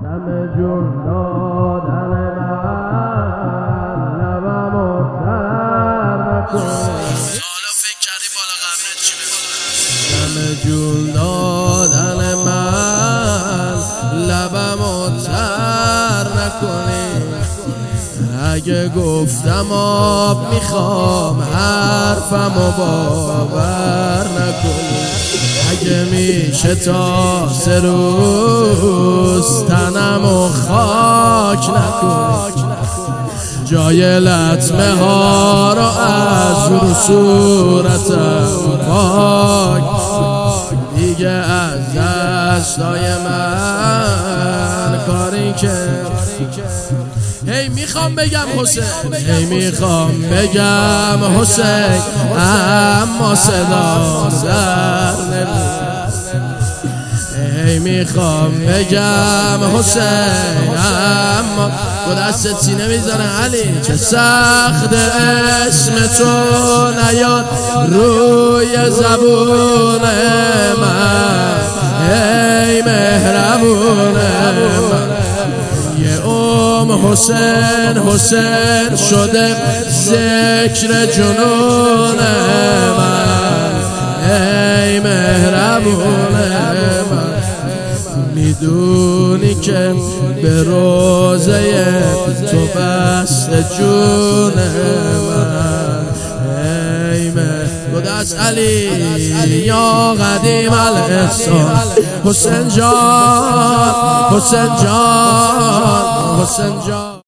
دم جون دادن من لبمو تر نکنی. حالا فکر کردی بالا قبرت چی بگم؟ دم جون دادن من لبمو تر نکنی. اگه گفتم آب میخوام حرفمو باور نکنی. اگه میشه تا 3 روز تنمو خاک نکنی. جای لطمه ها رو از رو صورتم پاک. دیگه از دستای من کاری که هی میخوام بگم حسین، هی میخوام بگم حسین، اما صدا در نمیاد. هی میخوام بگم حسین، اما با دست سینه میزنه علی چه سخت اسم تو نیاد روی زبون من. ای مهربون من، حسین حسین شده ذکر جنون من. ای مهربون من، میدونی که به روزه تو بست جون من. ای مهربون علی یا قدیم الاحسان. حسین جان حسین جان حسین جان.